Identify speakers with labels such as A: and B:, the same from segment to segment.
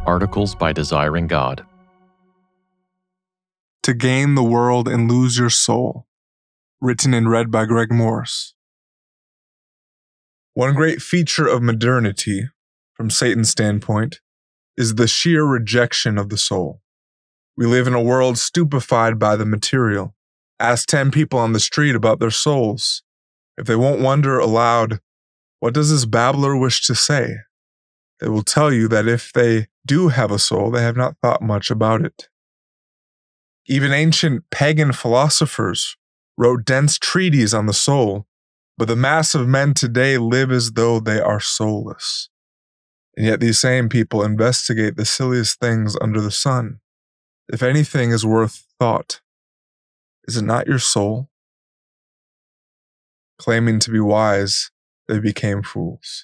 A: Articles by Desiring God.
B: To Gain the World and Lose Your Soul, written and read by Greg Morse. One great feature of modernity, from Satan's standpoint, is the sheer rejection of the soul. We live in a world stupefied by the material. Ask 10 people on the street about their souls. If they won't wonder aloud, what does this babbler wish to say? They will tell you that if they do have a soul, they have not thought much about it. Even ancient pagan philosophers wrote dense treatises on the soul, but the mass of men today live as though they are soulless. And yet these same people investigate the silliest things under the sun. If anything is worth thought, is it not your soul? Claiming to be wise, they became fools.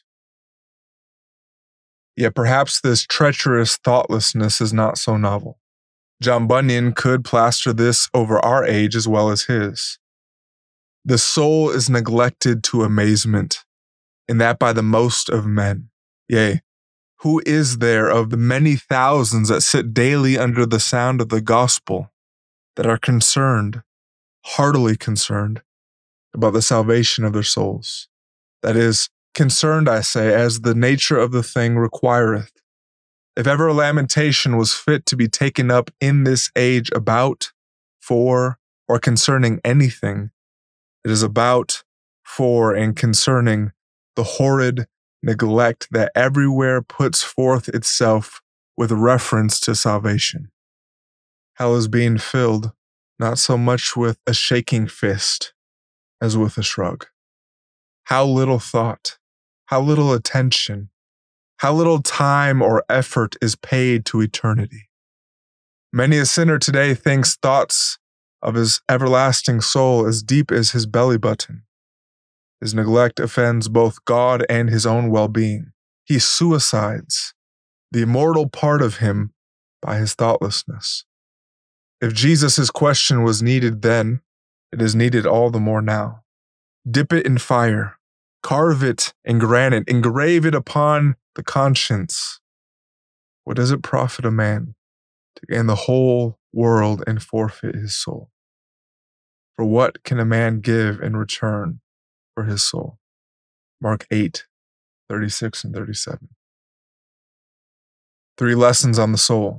B: Yet perhaps this treacherous thoughtlessness is not so novel. John Bunyan could plaster this over our age as well as his. The soul is neglected to amazement, and that by the most of men. Yea, who is there of the many thousands that sit daily under the sound of the gospel that are concerned, heartily concerned, about the salvation of their souls? That is, concerned, I say, as the nature of the thing requireth. If ever a lamentation was fit to be taken up in this age about, for, or concerning anything, it is about, for, and concerning the horrid neglect that everywhere puts forth itself with reference to salvation. Hell is being filled not so much with a shaking fist as with a shrug. How little thought, how little attention, how little time or effort is paid to eternity. Many a sinner today thinks thoughts of his everlasting soul as deep as his belly button. His neglect offends both God and his own well-being. He suicides the immortal part of him by his thoughtlessness. If Jesus' question was needed then, it is needed all the more now. Dip it in fire, carve it in granite, engrave it upon the conscience. What does it profit a man to gain the whole world and forfeit his soul? For what can a man give in return for his soul? Mark 8:36 and 37. 3 lessons on the soul.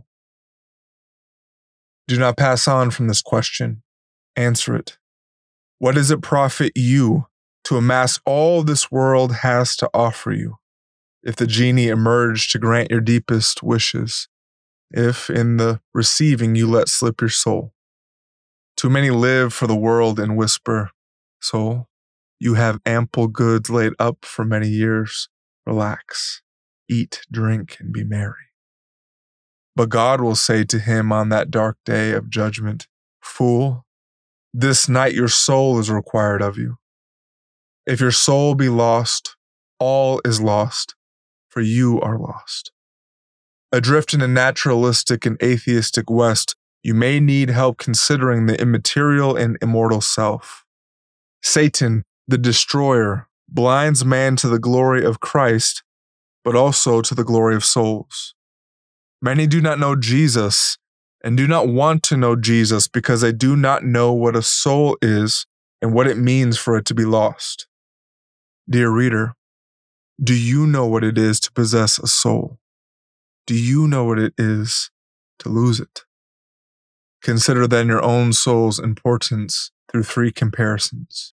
B: Do not pass on from this question. Answer it. What does it profit you to amass all this world has to offer you, if the genie emerged to grant your deepest wishes, if in the receiving you let slip your soul? Too many live for the world and whisper, soul, you have ample goods laid up for many years. Relax, eat, drink, and be merry. But God will say to him on that dark day of judgment, fool, this night your soul is required of you. If your soul be lost, all is lost, for you are lost. Adrift in a naturalistic and atheistic West, you may need help considering the immaterial and immortal self. Satan, the destroyer, blinds man to the glory of Christ, but also to the glory of souls. Many do not know Jesus and do not want to know Jesus because they do not know what a soul is and what it means for it to be lost. Dear reader, do you know what it is to possess a soul? Do you know what it is to lose it? Consider then your own soul's importance through 3 comparisons.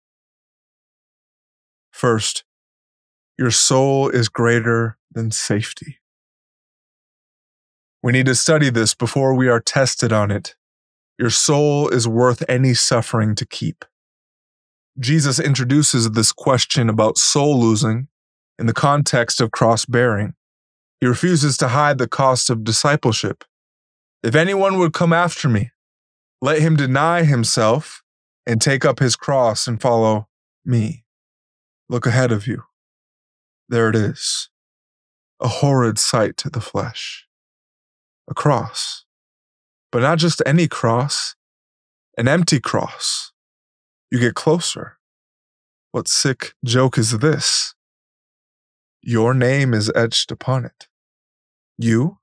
B: First, your soul is greater than safety. We need to study this before we are tested on it. Your soul is worth any suffering to keep. Jesus introduces this question about soul losing in the context of cross-bearing. He refuses to hide the cost of discipleship. If anyone would come after me, let him deny himself and take up his cross and follow me. Look ahead of you. There it is. A horrid sight to the flesh. A cross. But not just any cross, an empty cross. You get closer. What sick joke is this? Your name is etched upon it. You,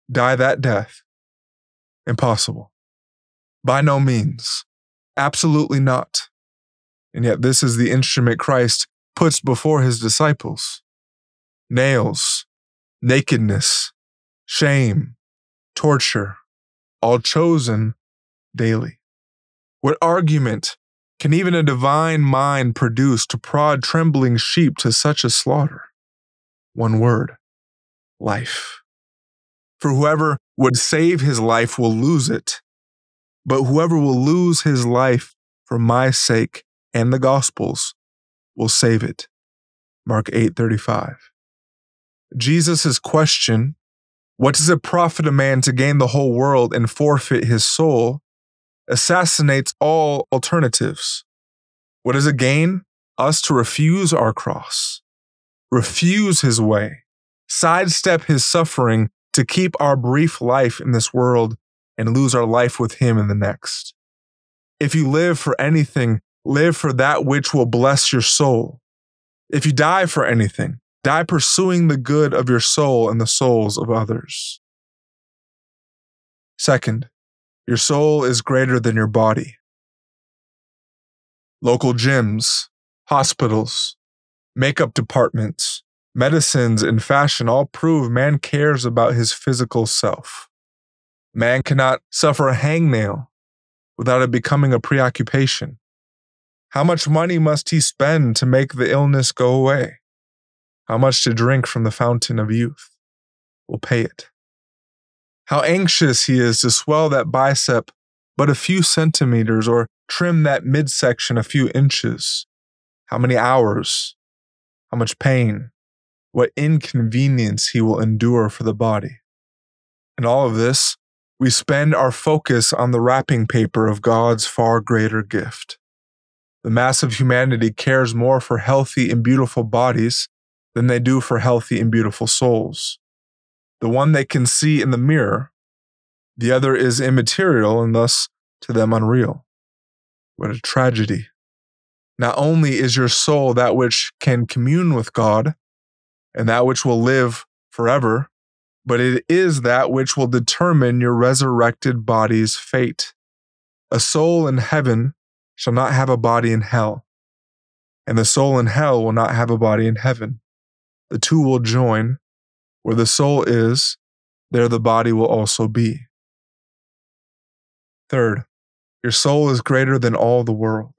B: Die that death? Impossible. By no means. Absolutely not. And yet this is the instrument Christ puts before his disciples. Nails, nakedness, shame, torture, all chosen daily. What argument can even a divine mind produce to prod trembling sheep to such a slaughter? One word: life. For whoever would save his life will lose it, but whoever will lose his life for my sake and the gospel's will save it. Mark 8:35. Jesus' question, what does it profit a man to gain the whole world and forfeit his soul, assassinates all alternatives. What does it gain? Us to refuse our cross, refuse his way, sidestep his suffering to keep our brief life in this world and lose our life with him in the next. If you live for anything, live for that which will bless your soul. If you die for anything, die pursuing the good of your soul and the souls of others. Second, your soul is greater than your body. Local gyms, hospitals, makeup departments, medicines, and fashion all prove man cares about his physical self. Man cannot suffer a hangnail without it becoming a preoccupation. How much money must he spend to make the illness go away? How much to drink from the fountain of youth will pay it? How anxious he is to swell that bicep but a few centimeters or trim that midsection a few inches. How many hours? How much pain? What inconvenience he will endure for the body. In all of this, we spend our focus on the wrapping paper of God's far greater gift. The mass of humanity cares more for healthy and beautiful bodies than they do for healthy and beautiful souls. The one they can see in the mirror, the other is immaterial and thus to them unreal. What a tragedy. Not only is your soul that which can commune with God and that which will live forever, but it is that which will determine your resurrected body's fate. A soul in heaven shall not have a body in hell, and the soul in hell will not have a body in heaven. The two will join. Where the soul is, there the body will also be. Third, your soul is greater than all the world.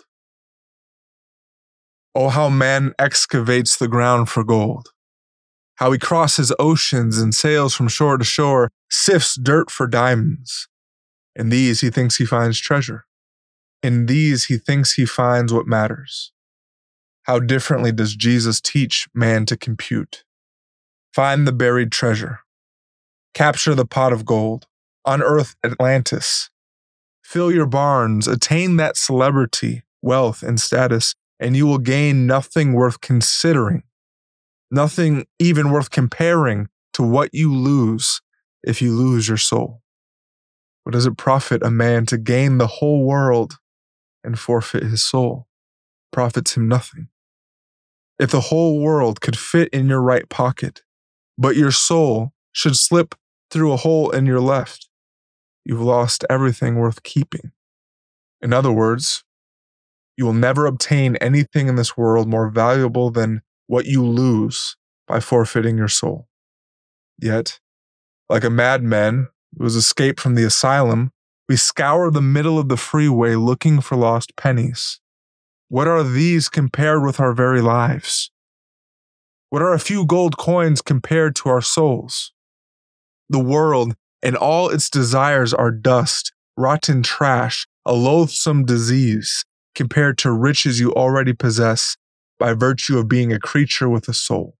B: Oh, how man excavates the ground for gold. How he crosses oceans and sails from shore to shore, sifts dirt for diamonds. In these he thinks he finds treasure. In these he thinks he finds what matters. How differently does Jesus teach man to compute? Find the buried treasure. Capture the pot of gold. Unearth Atlantis. Fill your barns. Attain that celebrity, wealth, and status, and you will gain nothing worth considering, nothing even worth comparing to what you lose if you lose your soul. What does it profit a man to gain the whole world and forfeit his soul? It profits him nothing. If the whole world could fit in your right pocket, but your soul should slip through a hole in your left, you've lost everything worth keeping. In other words, you will never obtain anything in this world more valuable than what you lose by forfeiting your soul. Yet, like a madman who has escaped from the asylum, we scour the middle of the freeway looking for lost pennies. What are these compared with our very lives? What are a few gold coins compared to our souls? The world and all its desires are dust, rotten trash, a loathsome disease compared to riches you already possess by virtue of being a creature with a soul.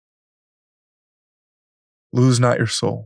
B: Lose not your soul.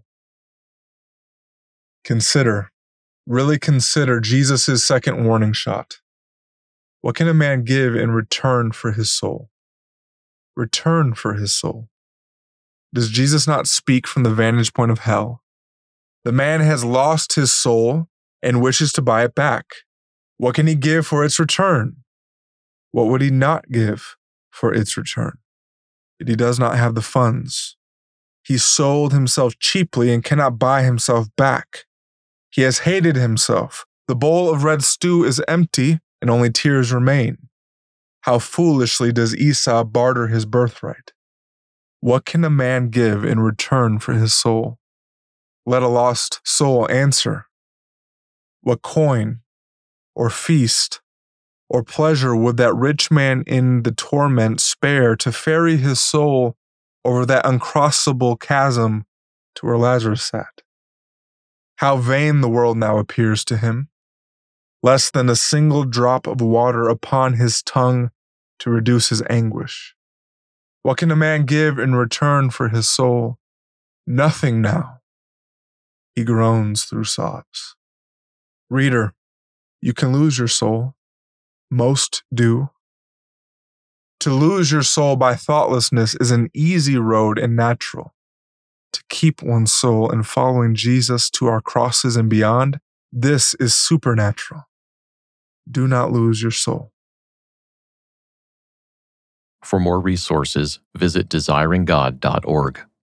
B: Really consider Jesus' second warning shot. What can a man give in return for his soul? Return for his soul. Does Jesus not speak from the vantage point of hell? The man has lost his soul and wishes to buy it back. What can he give for its return? What would he not give for its return? Yet he does not have the funds. He sold himself cheaply and cannot buy himself back. He has hated himself. The bowl of red stew is empty, and only tears remain. How foolishly does Esau barter his birthright? What can a man give in return for his soul? Let a lost soul answer. What coin, or feast, or pleasure would that rich man in the torment spare to ferry his soul over that uncrossable chasm to where Lazarus sat? How vain the world now appears to him. Less than a single drop of water upon his tongue to reduce his anguish. What can a man give in return for his soul? Nothing now. He groans through sobs. Reader, you can lose your soul. Most do. To lose your soul by thoughtlessness is an easy road and natural. To keep one's soul in following Jesus to our crosses and beyond, this is supernatural. Do not lose your soul.
A: For more resources, visit desiringgod.org.